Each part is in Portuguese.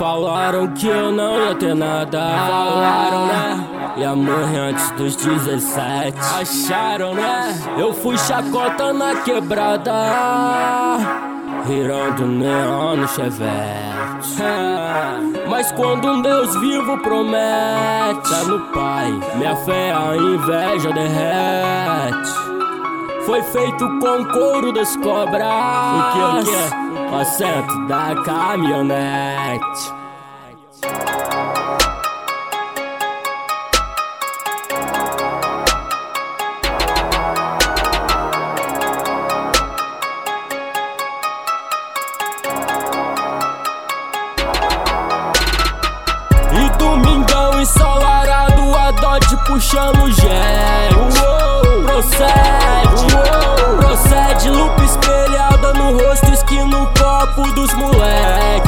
Falaram que eu não ia ter nada, falaram, né? Ia morrer antes dos 17. Acharam, né? Eu fui chacota na quebrada, virando neon no Chevette. Mas quando um Deus vivo promete, tá no Pai, minha fé a inveja derrete. Foi feito com couro das cobras, o que? O assento da caminhonete. E domingão ensolarado, a Dodge puxando gel. Procede, lupa espelhada no rosto, esquina o copo dos moleque.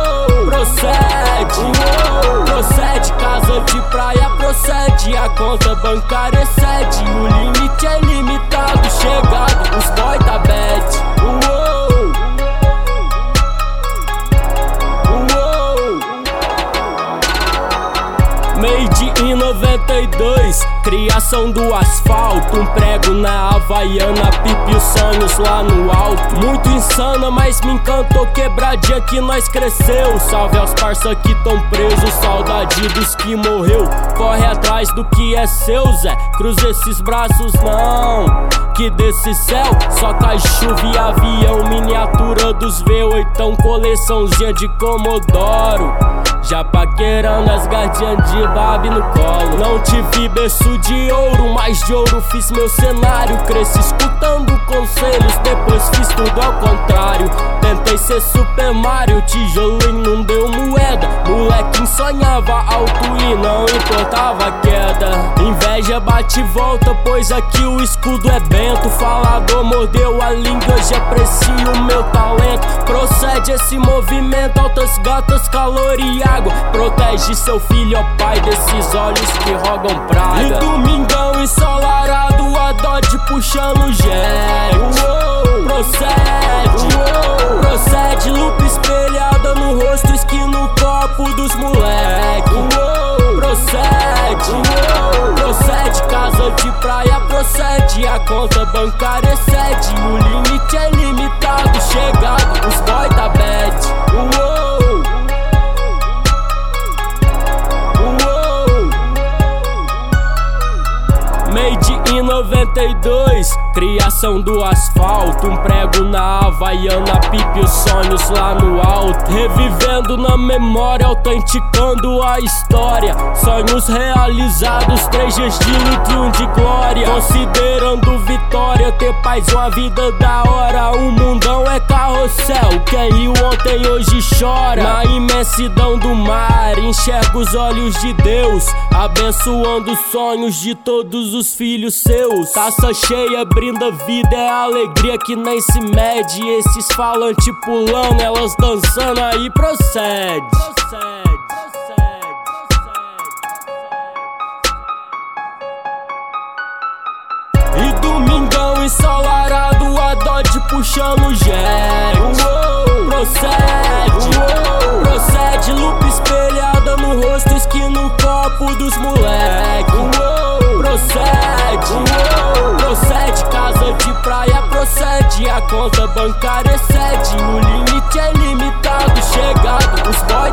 Procede, casa de praia procede, a conta bancária excede, o limite é ilimitado, chegado, os boy tá bad. Made in 92, criação do asfalto. Um prego na Havaiana, pipe os sonhos lá no alto. Muito insana, mas me encantou, quebradinha que nós cresceu. Salve aos parça que tão presos, saudade dos que morreu. Corre atrás do que é seu, Zé, cruza esses braços não, que desse céu só cai chuva e avião. Miniatura dos V8, coleçãozinha de Comodoro. Já paquerando as guardiãs de Babi no colo. Não tive berço de ouro, mas de ouro fiz meu cenário. Cresci escutando conselhos, depois fiz tudo ao contrário. Tentei ser Super Mario, tijolinho não deu moeda. Molequinho sonhava alto e não importava a queda. Inveja bate e volta, pois aqui o escudo é bento. Falador mordeu a língua, hoje aprecio o meu talento. Procede esse movimento, altas gatas, calor e água. Protege seu filho, ó pai, desses olhos que rogam praga. E domingão ensolarado, a Dodge puxando gel. Procede, lupa espelhada no rosto, esquina o copo dos moleque. Procede, casa de praia procede, a conta bancária excede, o limite é ilimitado, chegado, os boy tá bad. Made in 92, criação do asfalto. Um prego na Havaiana, pipe os sonhos lá no alto. Revivendo na memória, autenticando a história. Sonhos realizados, 3 dias de luta e 1 de glória. Considerando vitória, ter paz, uma vida da hora. O mundão é carrossel, quem riu ontem hoje chora. Na imensidão do mar, enxerga os olhos de Deus, abençoando os sonhos de todos os filhos seus. Taça cheia, brinda vida, é a alegria que nem se mede. Esses falantes pulando, elas dançando, aí procede. E domingão ensolarado, a Dodge puxando gel. Procede, lupa espelhada no rosto, esquina o copo dos moleque. Procede, casa de praia procede, a conta bancária excede, o limite é ilimitado, chegado, os boy